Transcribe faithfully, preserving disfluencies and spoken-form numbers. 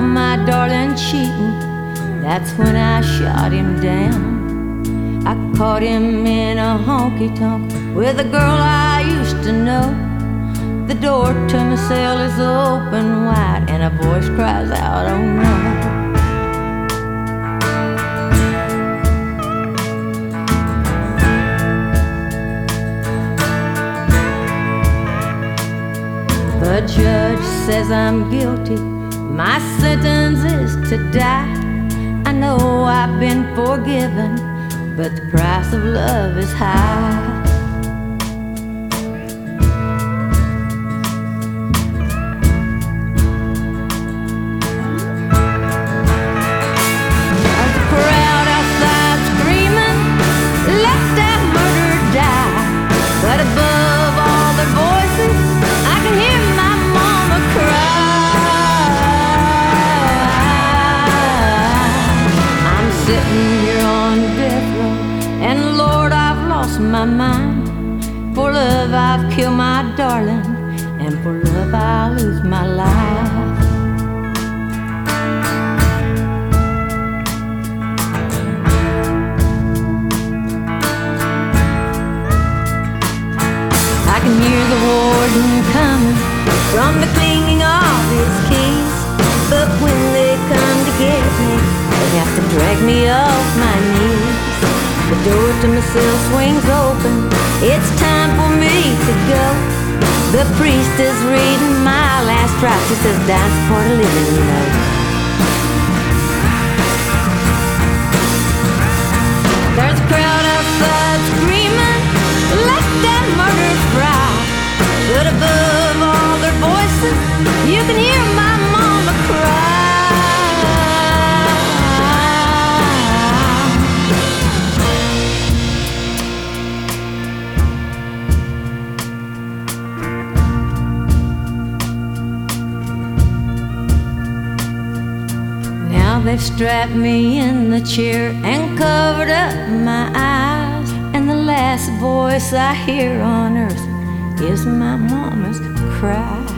my darling cheating, that's when I shot him down. I caught him in a honky-tonk with a girl I used to know. The door to my cell is open wide and a voice cries out, oh no. The judge says I'm guilty, my sentence is to die. I know I've been forgiven, but the price of love is high. There's a crowd outside screaming, let that murder die. But above all their voices, I can hear my mama cry. I'm sitting here on death row, and Lord, I've lost my mind. For love I've killed my darling, and for love I'll lose my life. I can hear the warden coming from the clinking of his keys, but when they come to get me, they have to drag me off my knees. The door to my cell swings open, it's time for me to go. The priest is reading my last rites, he says that's part of living, you know. There's a crowd outside screaming, let that murder fry. But above all their voices, you can hear my mama cry. They've strapped me in the chair and covered up my eyes, and the last voice I hear on earth is my mama's cry.